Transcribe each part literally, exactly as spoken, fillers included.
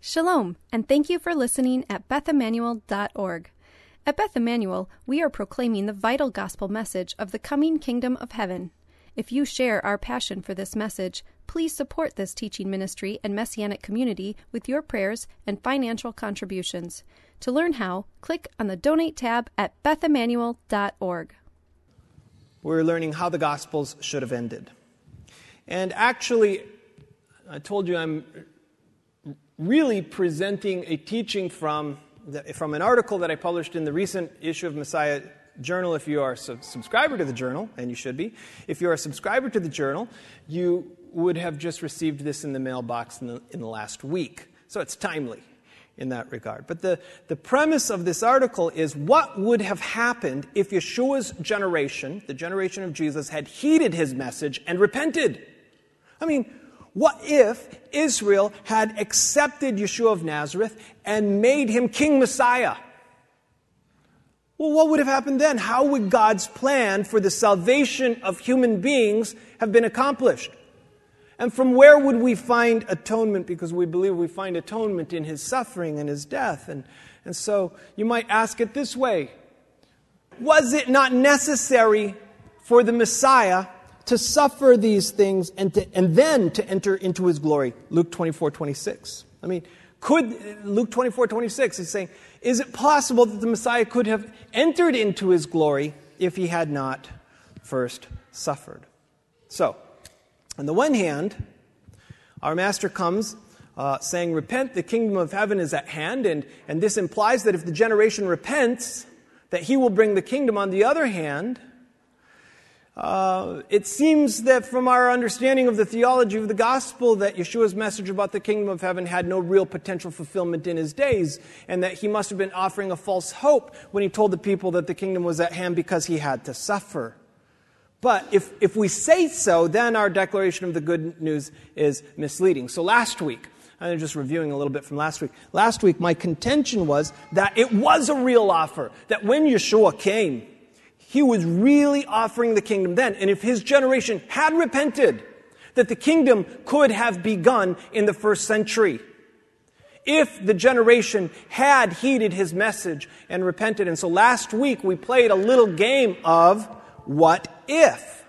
Shalom, and thank you for listening at beth emmanuel dot org. At Beth Emmanuel, we are proclaiming the vital gospel message of the coming kingdom of heaven. If you share our passion for this message, please support this teaching ministry and messianic community with your prayers and financial contributions. To learn how, click on the Donate tab at beth emmanuel dot org. We're learning how the Gospels should have ended. And actually, I told you I'm really presenting a teaching from the, from an article that I published in the recent issue of Messiah Journal. If you are a sub- subscriber to the journal, and you should be, if you're a subscriber to the journal, you would have just received this in the mailbox in the, in the last week. So it's timely in that regard. But the, the premise of this article is what would have happened if Yeshua's generation, the generation of Jesus, had heeded his message and repented. I mean, what if Israel had accepted Yeshua of Nazareth and made him King Messiah? Well, what would have happened then? How would God's plan for the salvation of human beings have been accomplished? And from where would we find atonement? Because we believe we find atonement in his suffering and his death. And, and so you might ask it this way. Was it not necessary for the Messiah to suffer these things and to, and then to enter into his glory? Luke twenty-four twenty-six. I mean, could, Luke twenty-four twenty-six is saying, is it possible that the Messiah could have entered into his glory if he had not first suffered? So, on the one hand, our Master comes uh, saying, repent, the kingdom of heaven is at hand, and, and this implies that if the generation repents, that he will bring the kingdom. On the other hand, Uh, it seems that from our understanding of the theology of the gospel that Yeshua's message about the kingdom of heaven had no real potential fulfillment in his days, and that he must have been offering a false hope when he told the people that the kingdom was at hand because he had to suffer. But if, if we say so, then our declaration of the good news is misleading. So last week, I'm just reviewing a little bit from last week. Last week, my contention was that it was a real offer, that when Yeshua came, he was really offering the kingdom then. And if his generation had repented, that the kingdom could have begun in the first century. If the generation had heeded his message and repented. And so last week we played a little game of what if?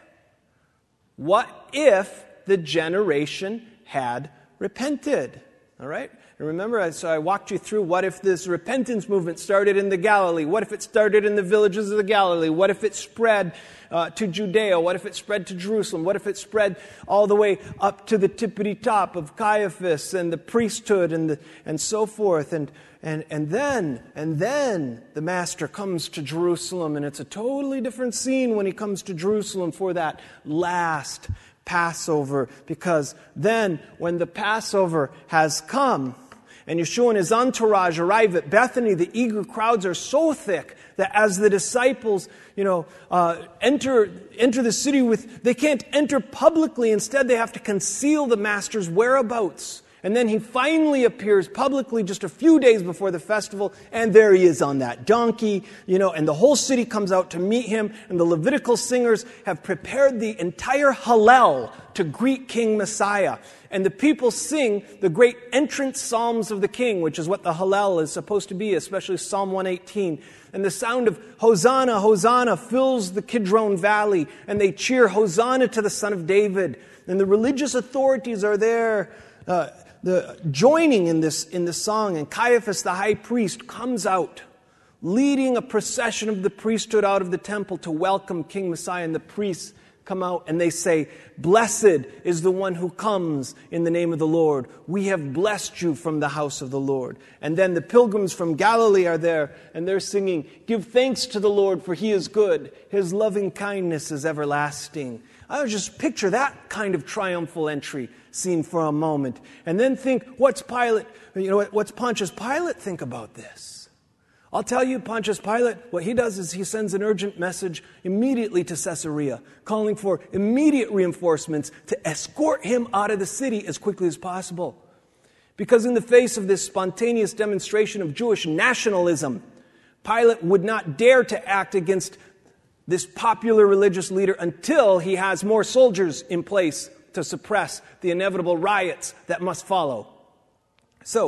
What if the generation had repented? All right? And remember, so I walked you through what if this repentance movement started in the Galilee? What if it started in the villages of the Galilee? What if it spread uh, to Judea? What if it spread to Jerusalem? What if it spread all the way up to the tippity top of Caiaphas and the priesthood and the, and so forth? And and and then and then the Master comes to Jerusalem, and it's a totally different scene when he comes to Jerusalem for that last Passover, because then when the Passover has come and Yeshua and his entourage arrive at Bethany, the eager crowds are so thick that as the disciples, you know, uh, enter enter the city with, they can't enter publicly. Instead, they have to conceal the Master's whereabouts. And then he finally appears publicly just a few days before the festival, and there he is on that donkey, you know, and the whole city comes out to meet him, and the Levitical singers have prepared the entire Hallel to greet King Messiah. And the people sing the great entrance psalms of the King, which is what the Hallel is supposed to be, especially Psalm one eighteen. And the sound of Hosanna, Hosanna fills the Kidron Valley, and they cheer Hosanna to the Son of David. And the religious authorities are there, uh, The, joining in this in this song, and Caiaphas the high priest comes out, leading a procession of the priesthood out of the temple to welcome King Messiah, and the priests come out and they say, "Blessed is the one who comes in the name of the Lord. We have blessed you from the house of the Lord." And then the pilgrims from Galilee are there, and they're singing, "Give thanks to the Lord, for he is good. His loving kindness is everlasting." I would just picture that kind of triumphal entry scene for a moment. And then think, what's Pilate, you know, what's Pontius Pilate think about this? I'll tell you, Pontius Pilate, what he does is he sends an urgent message immediately to Caesarea, calling for immediate reinforcements to escort him out of the city as quickly as possible. Because in the face of this spontaneous demonstration of Jewish nationalism, Pilate would not dare to act against this popular religious leader until he has more soldiers in place to suppress the inevitable riots that must follow. So,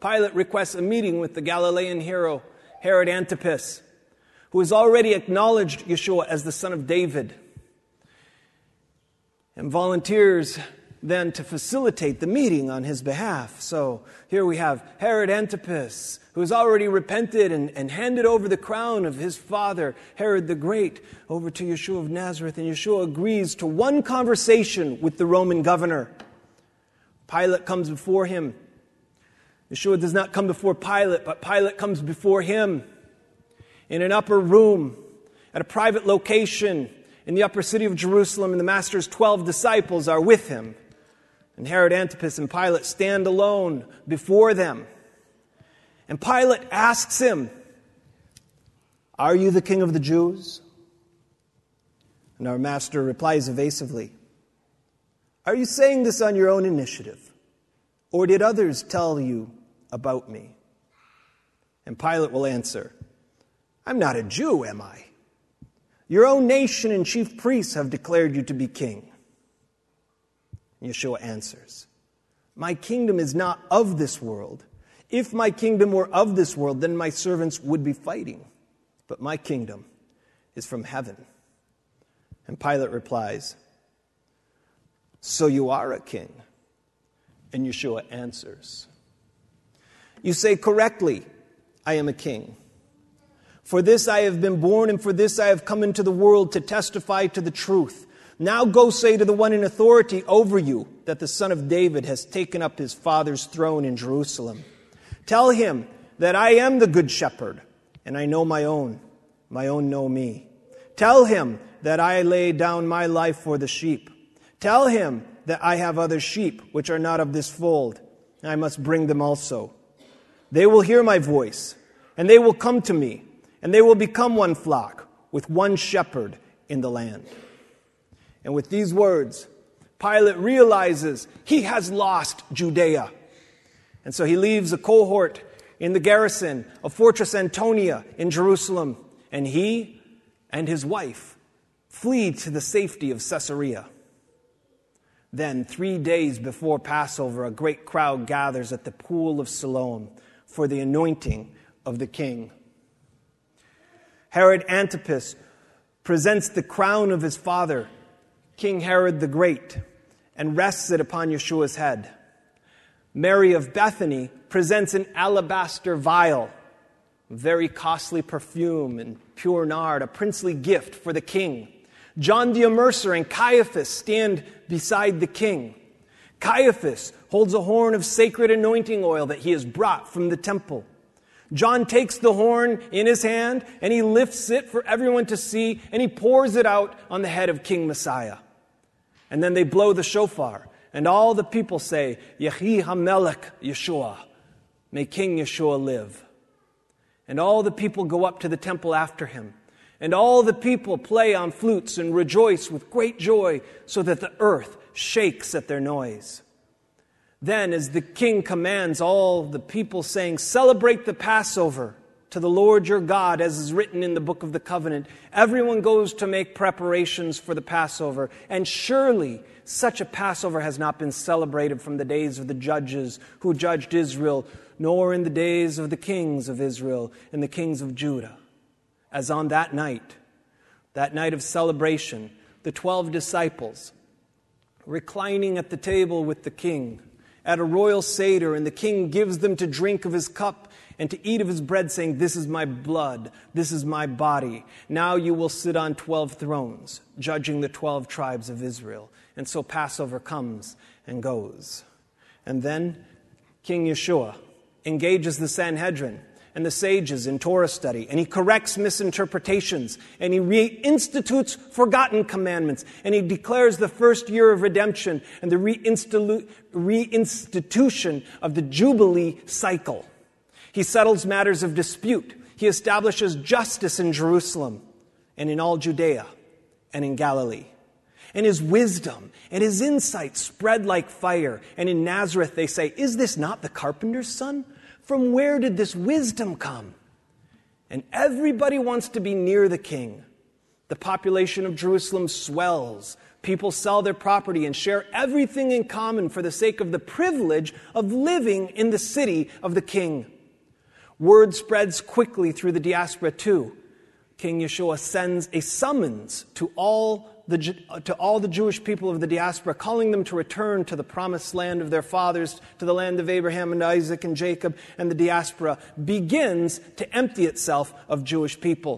Pilate requests a meeting with the Galilean hero, Herod Antipas, who has already acknowledged Yeshua as the son of David, and volunteers then to facilitate the meeting on his behalf. So here we have Herod Antipas, who has already repented and, and handed over the crown of his father, Herod the Great, over to Yeshua of Nazareth. And Yeshua agrees to one conversation with the Roman governor. Pilate comes before him. Yeshua does not come before Pilate, but Pilate comes before him in an upper room at a private location in the upper city of Jerusalem, and the Master's twelve disciples are with him. And Herod Antipas and Pilate stand alone before them. And Pilate asks him, "Are you the king of the Jews?" And our Master replies evasively, "Are you saying this on your own initiative? Or did others tell you about me?" And Pilate will answer, "I'm not a Jew, am I? Your own nation and chief priests have declared you to be king." Yeshua answers, "My kingdom is not of this world. If my kingdom were of this world, then my servants would be fighting. But my kingdom is from heaven." And Pilate replies, "So you are a king?" And Yeshua answers, "You say correctly, I am a king. For this I have been born, and for this I have come into the world, to testify to the truth. Now go say to the one in authority over you that the Son of David has taken up his father's throne in Jerusalem. Tell him that I am the good shepherd, and I know my own. My own know me. Tell him that I lay down my life for the sheep. Tell him that I have other sheep which are not of this fold, and I must bring them also. They will hear my voice, and they will come to me, and they will become one flock with one shepherd in the land." And with these words, Pilate realizes he has lost Judea. And so he leaves a cohort in the garrison of Fortress Antonia in Jerusalem, and he and his wife flee to the safety of Caesarea. Then, three days before Passover, a great crowd gathers at the pool of Siloam for the anointing of the king. Herod Antipas presents the crown of his father, King Herod the Great, and rests it upon Yeshua's head. Mary of Bethany presents an alabaster vial, very costly perfume and pure nard, a princely gift for the king. John the Immerser and Caiaphas stand beside the king. Caiaphas holds a horn of sacred anointing oil that he has brought from the temple. John takes the horn in his hand and he lifts it for everyone to see, and he pours it out on the head of King Messiah. And then they blow the shofar, and all the people say, "Yehi HaMelech Yeshua," may King Yeshua live. And all the people go up to the temple after him, and all the people play on flutes and rejoice with great joy, so that the earth shakes at their noise. Then, as the king commands all the people, saying, "Celebrate the Passover to the Lord your God, as is written in the book of the covenant," everyone goes to make preparations for the Passover. And surely such a Passover has not been celebrated from the days of the judges who judged Israel, nor in the days of the kings of Israel and the kings of Judah. As on that night, that night of celebration, the twelve disciples, reclining at the table with the king, at a royal seder, and the king gives them to drink of his cup and to eat of his bread, saying, "This is my blood, this is my body. Now you will sit on twelve thrones, judging the twelve tribes of Israel." And so Passover comes and goes. And then King Yeshua engages the Sanhedrin and the sages in Torah study, and he corrects misinterpretations, and he reinstitutes forgotten commandments, and he declares the first year of redemption and the reinstitu- reinstitution of the Jubilee cycle. He settles matters of dispute. He establishes justice in Jerusalem and in all Judea and in Galilee. And his wisdom and his insight spread like fire. And in Nazareth they say, "Is this not the carpenter's son? From where did this wisdom come?" And everybody wants to be near the king. The population of Jerusalem swells. People sell their property and share everything in common for the sake of the privilege of living in the city of the king. Word spreads quickly through the diaspora too. King Yeshua sends a summons to all the to all the Jewish people of the diaspora, calling them to return to the promised land of their fathers, to the land of Abraham and Isaac and Jacob, and the diaspora begins to empty itself of Jewish people.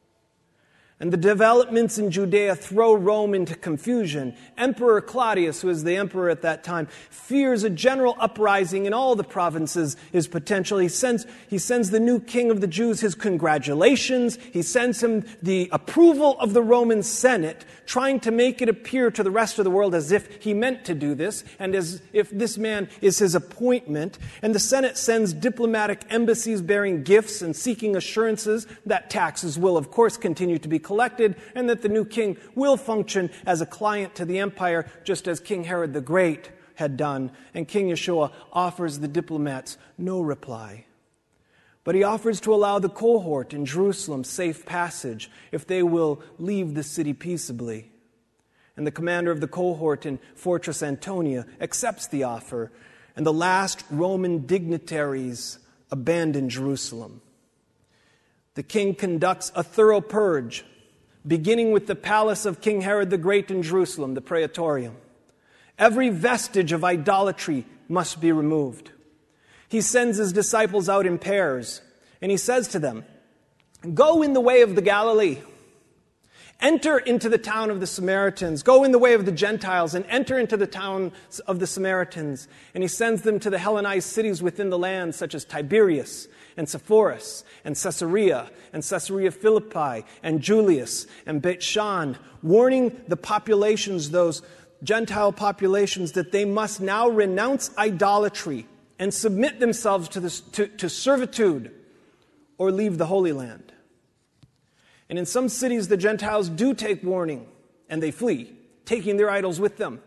And the developments in Judea throw Rome into confusion. Emperor Claudius, who is the emperor at that time, fears a general uprising in all the provinces is potential. He sends, he sends the new king of the Jews his congratulations. He sends him the approval of the Roman Senate, trying to make it appear to the rest of the world as if he meant to do this, and as if this man is his appointment. And the Senate sends diplomatic embassies bearing gifts and seeking assurances that taxes will, of course, continue to be collected, and that the new king will function as a client to the empire, just as King Herod the Great had done. And King Yeshua offers the diplomats no reply. But he offers to allow the cohort in Jerusalem safe passage if they will leave the city peaceably. And the commander of the cohort in Fortress Antonia accepts the offer, and the last Roman dignitaries abandon Jerusalem. The king conducts a thorough purge, beginning with the palace of King Herod the Great in Jerusalem, the Praetorium. Every vestige of idolatry must be removed. He sends his disciples out in pairs, and he says to them, "Go in the way of the Galilee. Enter into the town of the Samaritans. Go in the way of the Gentiles and enter into the town of the Samaritans." And he sends them to the Hellenized cities within the land, such as Tiberias and Sepphoris and Caesarea and Caesarea Philippi and Julius and Beit Shan, warning the populations, those Gentile populations, that they must now renounce idolatry and submit themselves to, this, to, to servitude or leave the Holy Land. And in some cities, the Gentiles do take warning, and they flee, taking their idols with them.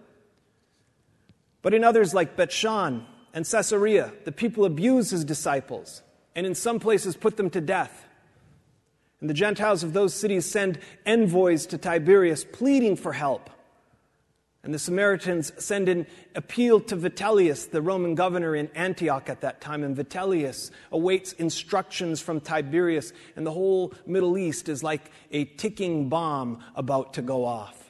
But in others, like Beit Shan and Caesarea, the people abuse his disciples, and in some places put them to death. And the Gentiles of those cities send envoys to Tiberias, pleading for help. And the Samaritans send an appeal to Vitellius, the Roman governor in Antioch at that time. And Vitellius awaits instructions from Tiberius. And the whole Middle East is like a ticking bomb about to go off.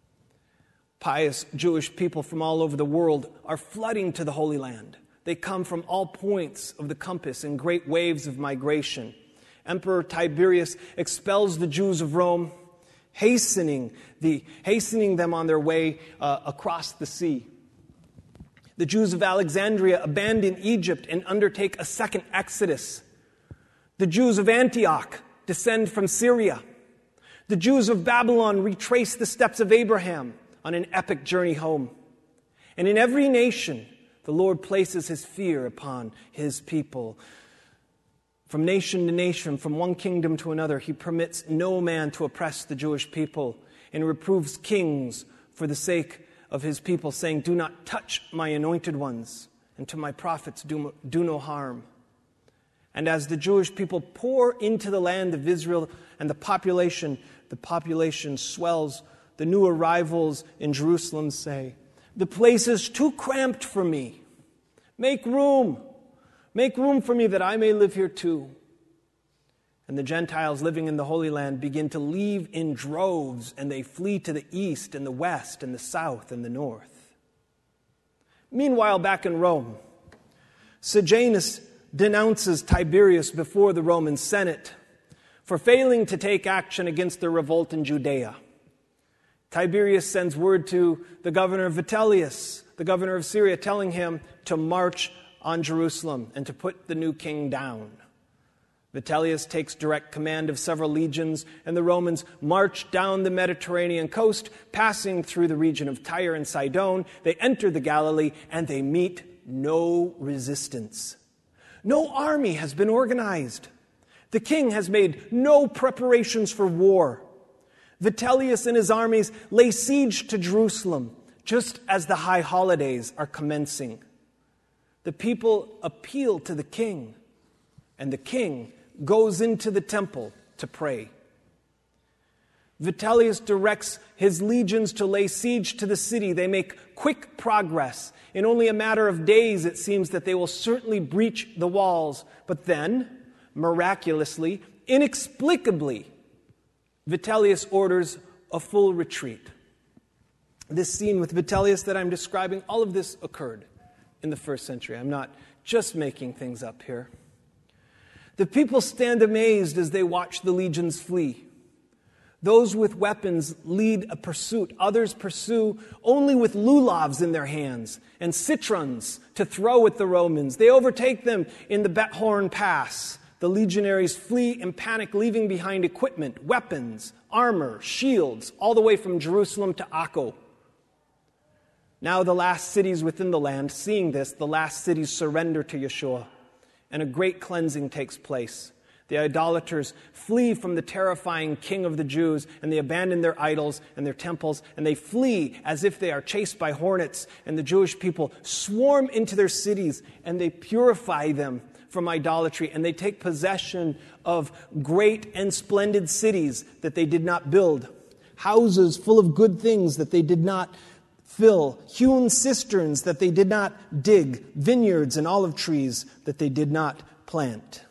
Pious Jewish people from all over the world are flooding to the Holy Land. They come from all points of the compass in great waves of migration. Emperor Tiberius expels the Jews of Rome, hastening the hastening them on their way uh, across the sea. The Jews of Alexandria abandon Egypt and undertake a second exodus. The Jews of Antioch descend from Syria. The Jews of Babylon retrace the steps of Abraham on an epic journey home. And in every nation, the Lord places his fear upon his people. From nation to nation, from one kingdom to another, he permits no man to oppress the Jewish people, and reproves kings for the sake of his people, saying, "Do not touch my anointed ones, and to my prophets do, do no harm." And as the Jewish people pour into the land of Israel, and the population, the population swells, the new arrivals in Jerusalem say, "The place is too cramped for me. Make room. Make room for me that I may live here too." And the Gentiles living in the Holy Land begin to leave in droves, and they flee to the east and the west and the south and the north. Meanwhile, back in Rome, Sejanus denounces Tiberius before the Roman Senate for failing to take action against the revolt in Judea. Tiberius sends word to the governor Vitellius, the governor of Syria, telling him to march on Jerusalem and to put the new king down. Vitellius takes direct command of several legions, and the Romans march down the Mediterranean coast, passing through the region of Tyre and Sidon. They enter the Galilee, and they meet no resistance. No army has been organized. The king has made no preparations for war. Vitellius and his armies lay siege to Jerusalem, just as the high holidays are commencing. The people appeal to the king, and the king goes into the temple to pray. Vitellius directs his legions to lay siege to the city. They make quick progress. In only a matter of days, it seems that they will certainly breach the walls. But then, miraculously, inexplicably, Vitellius orders a full retreat. This scene with Vitellius that I'm describing, all of this occurred in the first century. I'm not just making things up here. The people stand amazed as they watch the legions flee. Those with weapons lead a pursuit. Others pursue only with lulavs in their hands and citrons to throw at the Romans. They overtake them in the Bet Horon Pass. The legionaries flee in panic, leaving behind equipment, weapons, armor, shields, all the way from Jerusalem to Akko. Now the last cities within the land, seeing this, the last cities surrender to Yeshua, and a great cleansing takes place. The idolaters flee from the terrifying king of the Jews, and they abandon their idols and their temples, and they flee as if they are chased by hornets, and the Jewish people swarm into their cities, and they purify them from idolatry, and they take possession of great and splendid cities that they did not build, houses full of good things that they did not fill, hewn cisterns that they did not dig, vineyards and olive trees that they did not plant.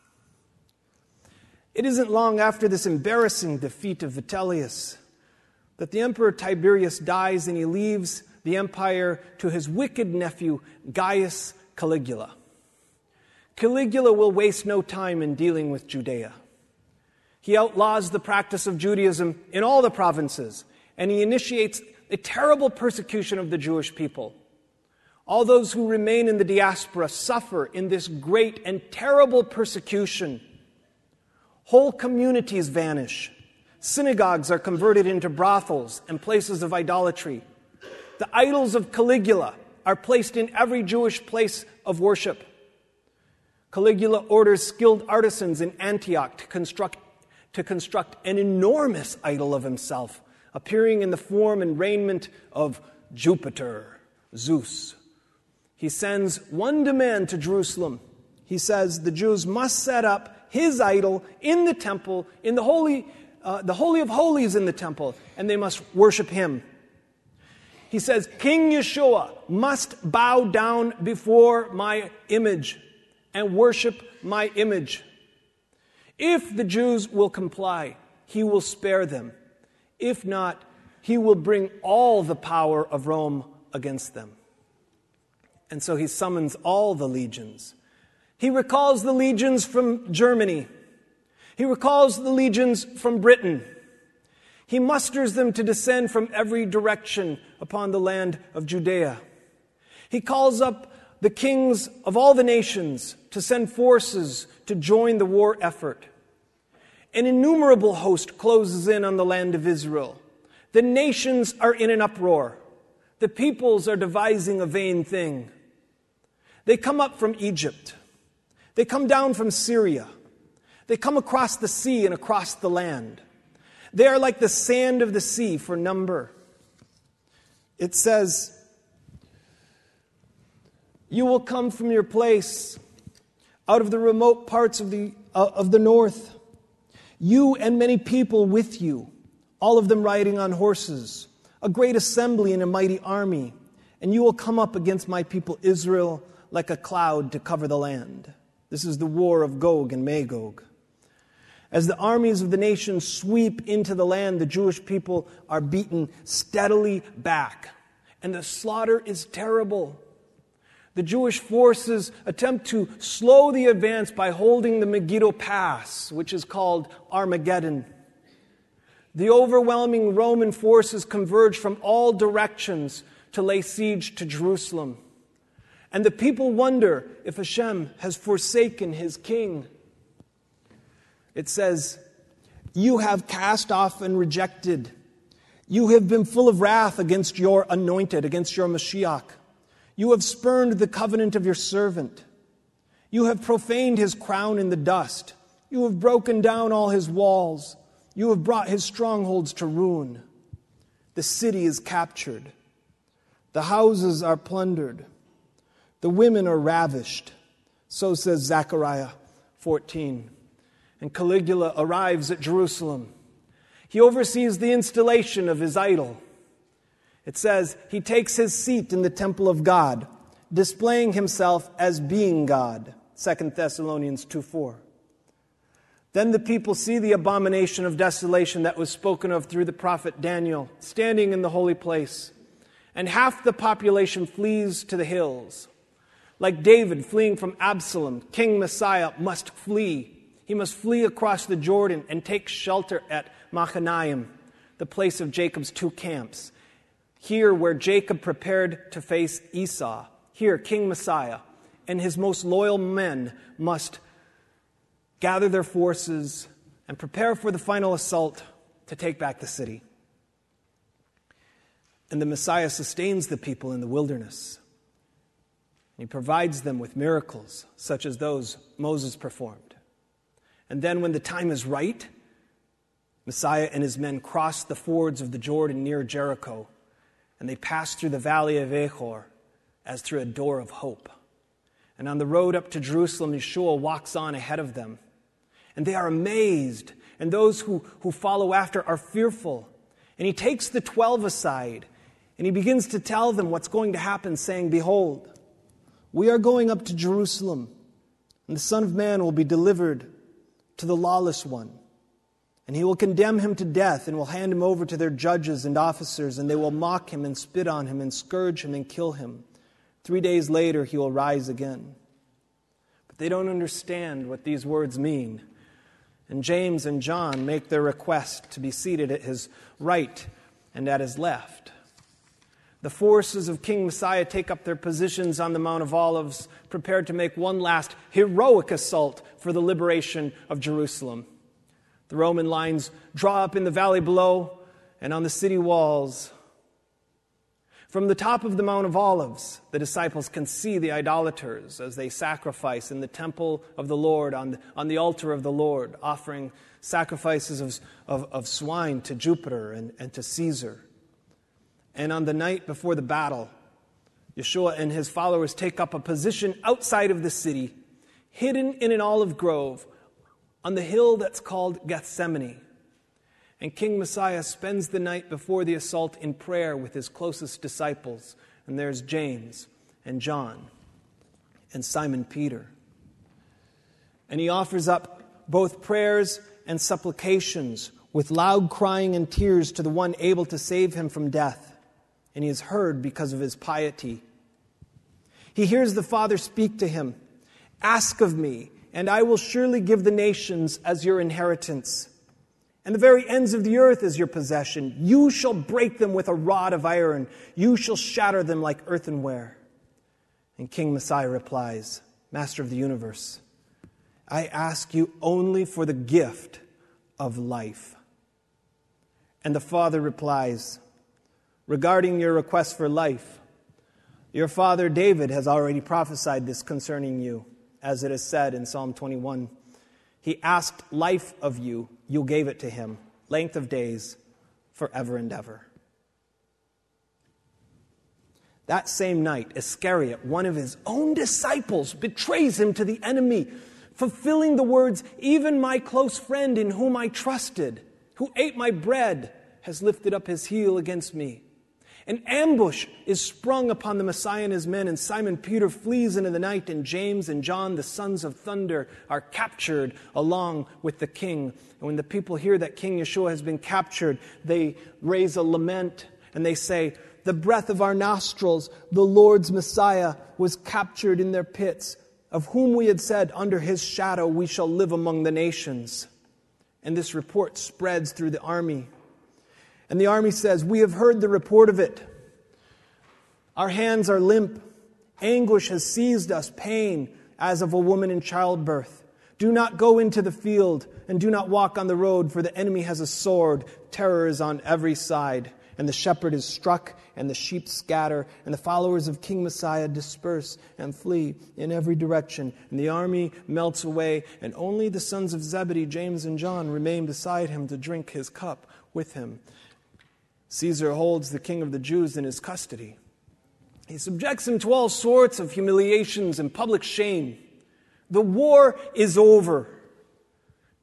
It isn't long after this embarrassing defeat of Vitellius that the Emperor Tiberius dies, and he leaves the empire to his wicked nephew, Gaius Caligula. Caligula will waste no time in dealing with Judea. He outlaws the practice of Judaism in all the provinces, and he initiates a terrible persecution of the Jewish people. All those who remain in the diaspora suffer in this great and terrible persecution. Whole communities vanish. Synagogues are converted into brothels and places of idolatry. The idols of Caligula are placed in every Jewish place of worship. Caligula orders skilled artisans in Antioch to construct, to construct an enormous idol of himself, appearing in the form and raiment of Jupiter, Zeus. He sends one demand to Jerusalem. He says the Jews must set up his idol in the temple, in the holy, uh, the Holy of Holies in the temple, and they must worship him. He says, King Yeshua must bow down before my image and worship my image. If the Jews will comply, he will spare them. If not, he will bring all the power of Rome against them. And so he summons all the legions. He recalls the legions from Germany. He recalls the legions from Britain. He musters them to descend from every direction upon the land of Judea. He calls up the kings of all the nations to send forces to join the war effort. An innumerable host closes in on the land of Israel. The nations are in an uproar. The peoples are devising a vain thing. They come up from Egypt. They come down from Syria. They come across the sea and across the land. They are like the sand of the sea for number. It says, you will come from your place out of the remote parts of the, uh, of the north, you and many people with you, all of them riding on horses, a great assembly and a mighty army, and you will come up against my people Israel like a cloud to cover the land. This is the war of Gog and Magog. As the armies of the nations sweep into the land, the Jewish people are beaten steadily back, and the slaughter is terrible. The Jewish forces attempt to slow the advance by holding the Megiddo Pass, which is called Armageddon. The overwhelming Roman forces converge from all directions to lay siege to Jerusalem. And the people wonder if Hashem has forsaken his king. It says, you have cast off and rejected. You have been full of wrath against your anointed, against your Mashiach. You have spurned the covenant of your servant. You have profaned his crown in the dust. You have broken down all his walls. You have brought his strongholds to ruin. The city is captured. The houses are plundered. The women are ravished. So says Zechariah fourteen. And Caligula arrives at Jerusalem. He oversees the installation of his idol. It says, he takes his seat in the temple of God, displaying himself as being God. Second Thessalonians two four. Then the people see the abomination of desolation that was spoken of through the prophet Daniel, standing in the holy place. And half the population flees to the hills. Like David fleeing from Absalom, King Messiah must flee. He must flee across the Jordan and take shelter at Machanaim, the place of Jacob's two camps. Here where Jacob prepared to face Esau. Here, King Messiah and his most loyal men must gather their forces and prepare for the final assault to take back the city. And the Messiah sustains the people in the wilderness. He provides them with miracles, such as those Moses performed. And then when the time is right, Messiah and his men cross the fords of the Jordan near Jericho, and they pass through the valley of Achor as through a door of hope. And on the road up to Jerusalem, Yeshua walks on ahead of them. And they are amazed, and those who, who follow after are fearful. And he takes the twelve aside, and he begins to tell them what's going to happen, saying, "Behold, we are going up to Jerusalem, and the Son of Man will be delivered to the lawless one. And he will condemn him to death and will hand him over to their judges and officers, and they will mock him and spit on him and scourge him and kill him. Three days later he will rise again." But they don't understand what these words mean. And James and John make their request to be seated at his right and at his left. The forces of King Messiah take up their positions on the Mount of Olives, prepared to make one last heroic assault for the liberation of Jerusalem. The Roman lines draw up in the valley below and on the city walls. From the top of the Mount of Olives, the disciples can see the idolaters as they sacrifice in the temple of the Lord, on the, on the altar of the Lord, offering sacrifices of, of, of swine to Jupiter and, and to Caesar. And on the night before the battle, Yeshua and his followers take up a position outside of the city, hidden in an olive grove on the hill that's called Gethsemane. And King Messiah spends the night before the assault in prayer with his closest disciples. And there's James and John and Simon Peter. And he offers up both prayers and supplications with loud crying and tears to the one able to save him from death. And he is heard because of his piety. He hears the Father speak to him, "Ask of me, and I will surely give the nations as your inheritance, and the very ends of the earth as your possession. You shall break them with a rod of iron. You shall shatter them like earthenware." And King Messiah replies, "Master of the universe, I ask you only for the gift of life." And the Father replies, "Regarding your request for life, your father David has already prophesied this concerning you, as it is said in Psalm twenty-one. He asked life of you, you gave it to him, length of days, forever and ever." That same night, Iscariot, one of his own disciples, betrays him to the enemy, fulfilling the words, "Even my close friend in whom I trusted, who ate my bread, has lifted up his heel against me." An ambush is sprung upon the Messiah and his men, and Simon Peter flees into the night, and James and John, the sons of thunder, are captured along with the king. And when the people hear that King Yeshua has been captured, they raise a lament, and they say, "The breath of our nostrils, the Lord's Messiah, was captured in their pits, of whom we had said, under his shadow we shall live among the nations." And this report spreads through the army. And the army says, "We have heard the report of it. Our hands are limp. Anguish has seized us, pain as of a woman in childbirth. Do not go into the field and do not walk on the road, for the enemy has a sword. Terror is on every side. And the shepherd is struck, and the sheep scatter, and the followers of King Messiah disperse and flee in every direction. And the army melts away, and only the sons of Zebedee, James and John, remain beside him to drink his cup with him. Caesar holds the king of the Jews in his custody. He subjects him to all sorts of humiliations and public shame. The war is over.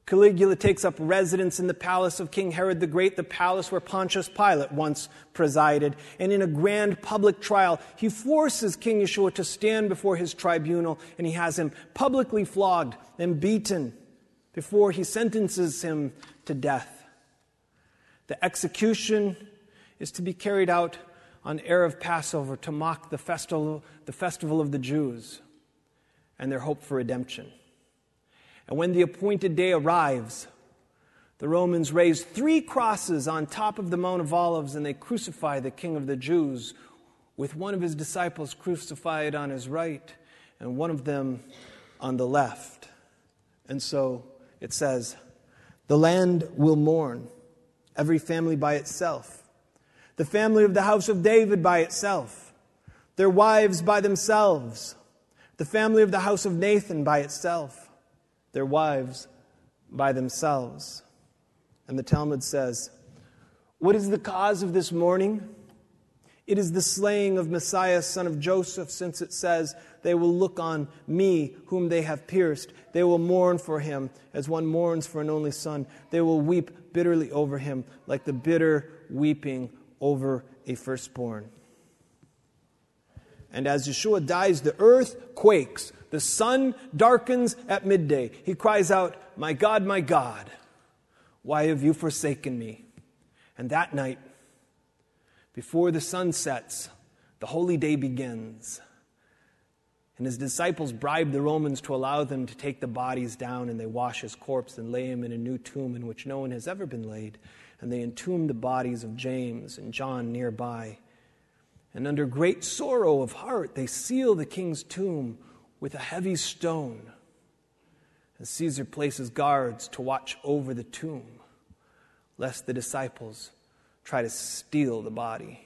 Caligula takes up residence in the palace of King Herod the Great, the palace where Pontius Pilate once presided. And in a grand public trial, he forces King Yeshua to stand before his tribunal, and he has him publicly flogged and beaten before he sentences him to death. The execution is to be carried out on Erev Passover to mock the festival, the festival of the Jews and their hope for redemption. And when the appointed day arrives, the Romans raise three crosses on top of the Mount of Olives, and they crucify the King of the Jews, with one of his disciples crucified on his right and one of them on the left. And so it says, the land will mourn, every family by itself, the family of the house of David by itself, their wives by themselves, the family of the house of Nathan by itself, their wives by themselves. And the Talmud says, what is the cause of this mourning? It is the slaying of Messiah, son of Joseph, since it says, they will look on me, whom they have pierced. They will mourn for him as one mourns for an only son. They will weep bitterly over him, like the bitter weeping over a firstborn. And as Yeshua dies, the earth quakes. The sun darkens at midday. He cries out, my God, my God, why have you forsaken me? And that night, before the sun sets, the holy day begins. And his disciples bribe the Romans to allow them to take the bodies down, and they wash his corpse and lay him in a new tomb in which no one has ever been laid. And they entomb the bodies of James and John nearby. And under great sorrow of heart, they seal the king's tomb with a heavy stone. And Caesar places guards to watch over the tomb, lest the disciples try to steal the body.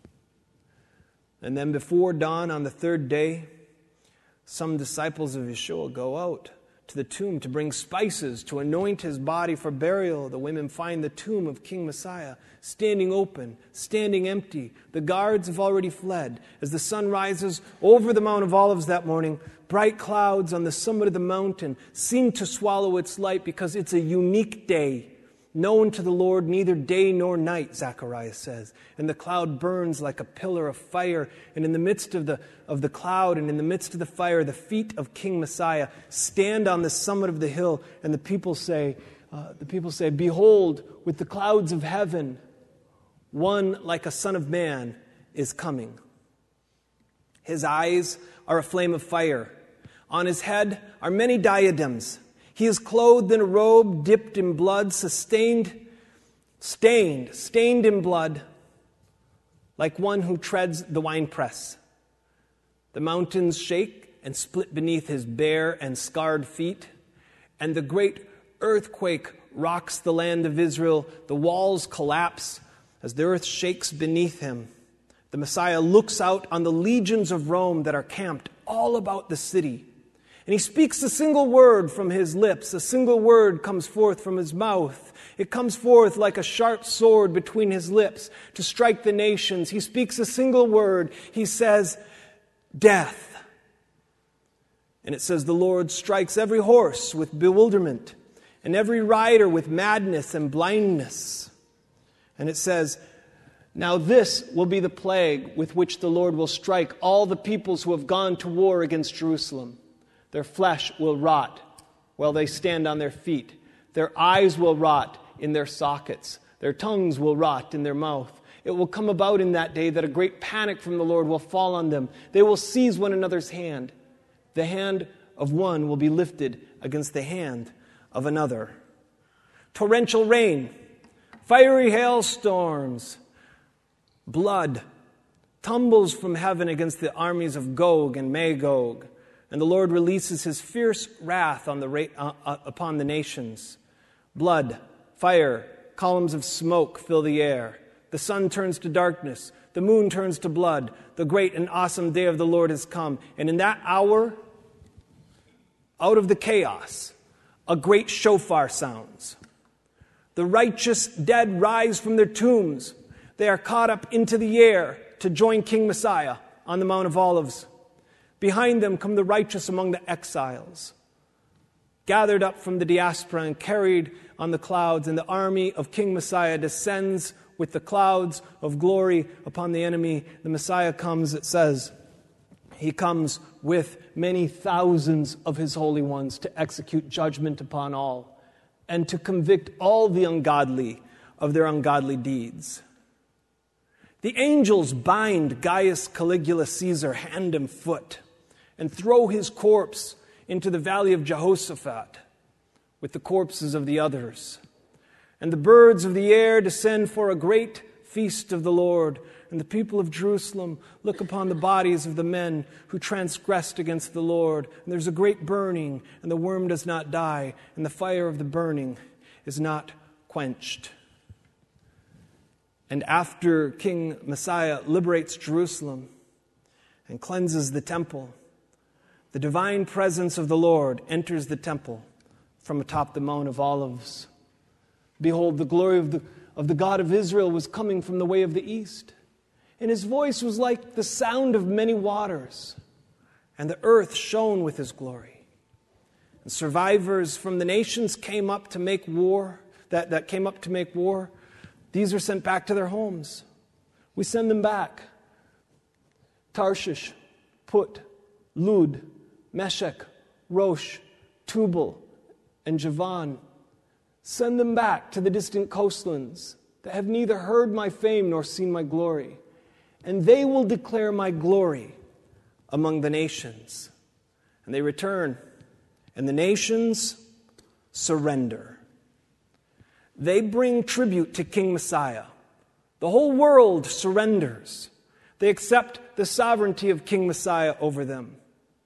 And then before dawn on the third day, some disciples of Yeshua go out to the tomb to bring spices to anoint his body for burial. The women find the tomb of King Messiah standing open, standing empty. The guards have already fled. As the sun rises over the Mount of Olives that morning, bright clouds on the summit of the mountain seem to swallow its light, because it's a unique day, known to the Lord neither day nor night, Zechariah says. And the cloud burns like a pillar of fire. And in the midst of the, of the cloud and in the midst of the fire, the feet of King Messiah stand on the summit of the hill. And the people say, uh, the people say, behold, with the clouds of heaven, one like a son of man is coming. His eyes are a flame of fire. On his head are many diadems. He is clothed in a robe dipped in blood, sustained, stained, stained in blood, like one who treads the winepress. The mountains shake and split beneath his bare and scarred feet, and the great earthquake rocks the land of Israel. The walls collapse as the earth shakes beneath him. The Messiah looks out on the legions of Rome that are camped all about the city. And he speaks a single word from his lips. A single word comes forth from his mouth. It comes forth like a sharp sword between his lips to strike the nations. He speaks a single word. He says, death. And it says the Lord strikes every horse with bewilderment and every rider with madness and blindness. And it says, now this will be the plague with which the Lord will strike all the peoples who have gone to war against Jerusalem. Their flesh will rot while they stand on their feet. Their eyes will rot in their sockets. Their tongues will rot in their mouth. It will come about in that day that a great panic from the Lord will fall on them. They will seize one another's hand. The hand of one will be lifted against the hand of another. Torrential rain, fiery hailstorms, blood tumbles from heaven against the armies of Gog and Magog. And the Lord releases his fierce wrath on the, uh, uh, upon the nations. Blood, fire, columns of smoke fill the air. The sun turns to darkness. The moon turns to blood. The great and awesome day of the Lord has come. And in that hour, out of the chaos, a great shofar sounds. The righteous dead rise from their tombs. They are caught up into the air to join King Messiah on the Mount of Olives. Behind them come the righteous among the exiles. gathered up from the diaspora and carried on the clouds, and the army of King Messiah descends with the clouds of glory upon the enemy. The Messiah comes, it says, he comes with many thousands of his holy ones to execute judgment upon all and to convict all the ungodly of their ungodly deeds. The angels bind Gaius Caligula Caesar hand and foot and throw his corpse into the valley of Jehoshaphat with the corpses of the others. And the birds of the air descend for a great feast of the Lord. And the people of Jerusalem look upon the bodies of the men who transgressed against the Lord. And there's a great burning, and the worm does not die, and the fire of the burning is not quenched. And after King Messiah liberates Jerusalem and cleanses the temple, the divine presence of the Lord enters the temple from atop the Mount of Olives. Behold, the glory of the, of the God of Israel was coming from the way of the east. And his voice was like the sound of many waters. And the earth shone with his glory. And survivors from the nations came up to make war, that, that came up to make war. These are sent back to their homes. We send them back. Tarshish, Put, Lud, Meshech, Rosh, Tubal, and Javan. Send them back to the distant coastlands that have neither heard my fame nor seen my glory. And they will declare my glory among the nations. And they return, and the nations surrender. They bring tribute to King Messiah. The whole world surrenders. They accept the sovereignty of King Messiah over them.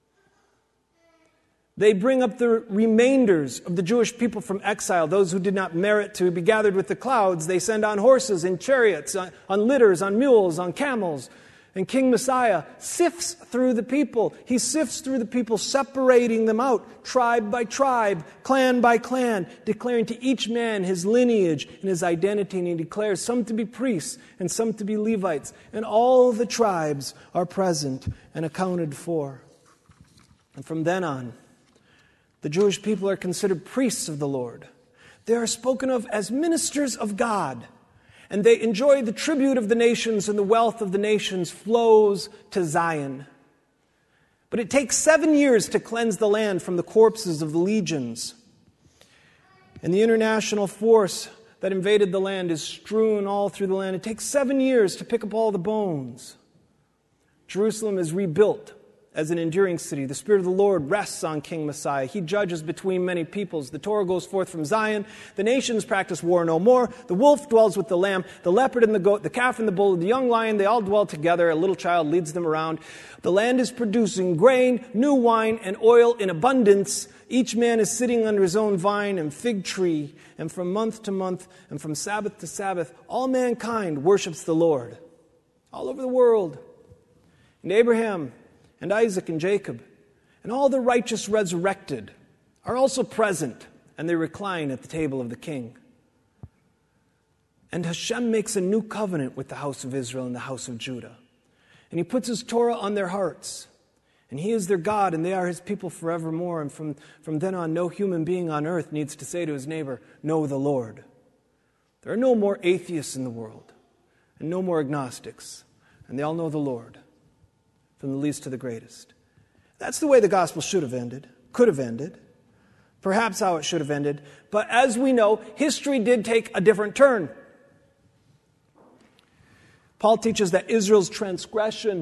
They bring up the remainders of the Jewish people from exile, those who did not merit to be gathered with the clouds. They send on horses and chariots, on, on litters, on mules, on camels. And King Messiah sifts through the people. He sifts through the people, separating them out, tribe by tribe, clan by clan, declaring to each man his lineage and his identity. And he declares some to be priests and some to be Levites. And all the tribes are present and accounted for. And from then on, the Jewish people are considered priests of the Lord. They are spoken of as ministers of God. And they enjoy the tribute of the nations, and the wealth of the nations flows to Zion. But it takes seven years to cleanse the land from the corpses of the legions. And the international force that invaded the land is strewn all through the land. It takes seven years to pick up all the bones. Jerusalem is rebuilt as an enduring city. The Spirit of the Lord rests on King Messiah. He judges between many peoples. The Torah goes forth from Zion. The nations practice war no more. The wolf dwells with the lamb. The leopard and the goat, the calf and the bull, the young lion, they all dwell together. A little child leads them around. The land is producing grain, new wine, and oil in abundance. Each man is sitting under his own vine and fig tree. And from month to month and from Sabbath to Sabbath, all mankind worships the Lord. All over the world. And Abraham and Isaac and Jacob, and all the righteous resurrected are also present, and they recline at the table of the king. And Hashem makes a new covenant with the house of Israel and the house of Judah. And he puts his Torah on their hearts. And he is their God, and they are his people forevermore. And from, from then on, no human being on earth needs to say to his neighbor, "Know the Lord." There are no more atheists in the world, and no more agnostics. And they all know the Lord, from the least to the greatest. That's the way the gospel should have ended, could have ended, perhaps how it should have ended. But as we know, history did take a different turn. Paul teaches that Israel's transgression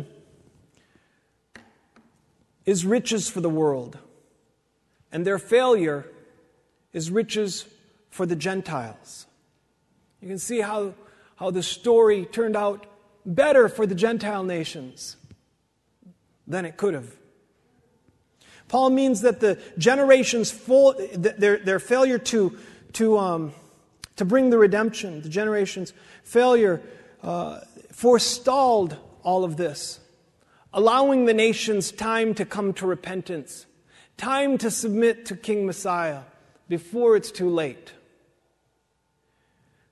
is riches for the world, and their failure is riches for the Gentiles. You can see how, how the story turned out better for the Gentile nations than it could have. Paul means that the generations full, their, their failure to, to, um, to bring the redemption, the generations' failure uh, forestalled all of this, allowing the nations time to come to repentance, time to submit to King Messiah before it's too late.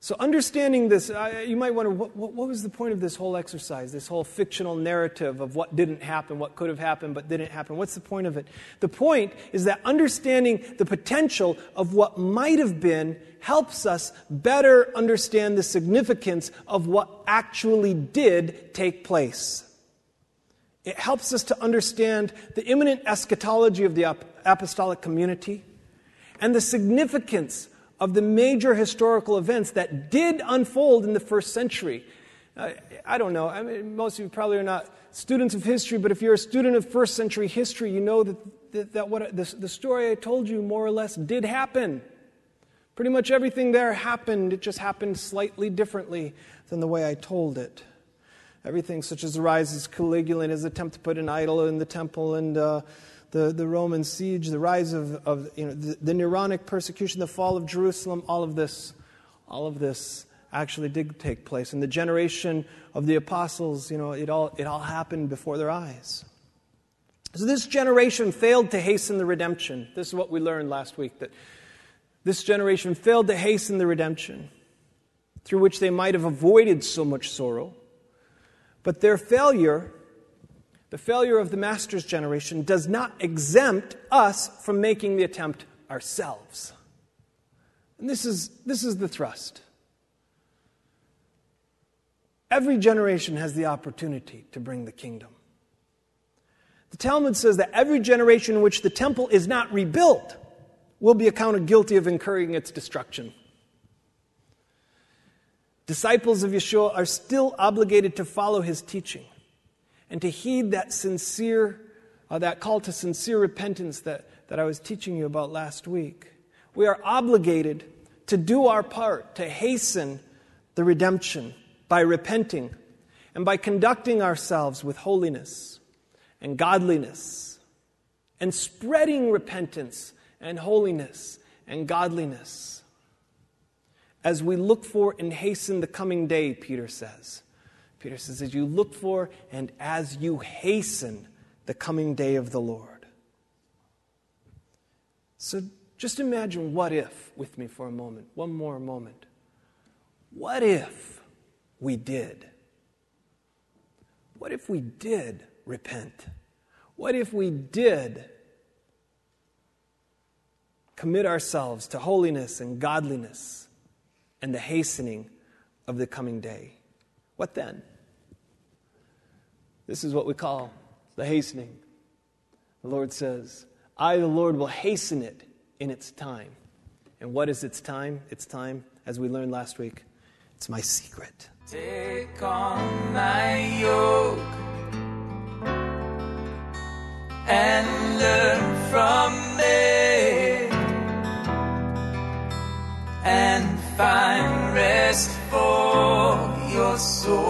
So understanding this, uh, you might wonder, what, what, what was the point of this whole exercise, this whole fictional narrative of what didn't happen, what could have happened but didn't happen? What's the point of it? The point is that understanding the potential of what might have been helps us better understand the significance of what actually did take place. It helps us to understand the imminent eschatology of the apostolic community and the significance of the major historical events that did unfold in the first century. Uh, I don't know, I mean, most of you probably are not students of history, but if you're a student of first century history, you know that, that, that what the, the story I told you more or less did happen. Pretty much everything there happened, it just happened slightly differently than the way I told it. Everything such as the rise of Caligula and his attempt to put an idol in the temple, and uh, The, the Roman siege, the rise of, of you know, the, the Neronic persecution, the fall of Jerusalem, all of this, all of this actually did take place. And the generation of the apostles, you know, it all, it all happened before their eyes. So this generation failed to hasten the redemption. This is what we learned last week, that this generation failed to hasten the redemption through which they might have avoided so much sorrow. But their failure The failure of the Master's generation does not exempt us from making the attempt ourselves. And this is, this is the thrust. Every generation has the opportunity to bring the kingdom. The Talmud says that every generation in which the temple is not rebuilt will be accounted guilty of incurring its destruction. Disciples of Yeshua are still obligated to follow his teaching and to heed that sincere, uh, that call to sincere repentance that, that I was teaching you about last week. We are obligated to do our part to hasten the redemption by repenting and by conducting ourselves with holiness and godliness and spreading repentance and holiness and godliness as we look for and hasten the coming day, Peter says. Peter says, as you look for and as you hasten the coming day of the Lord. So just imagine what if with me for a moment, one more moment. What if we did? What if we did repent? What if we did commit ourselves to holiness and godliness and the hastening of the coming day? What then? This is what we call the hastening. The Lord says, I, the Lord, will hasten it in its time. And what is its time? Its time, as we learned last week, it's my secret. Take on my yoke and learn from me and find rest for your soul.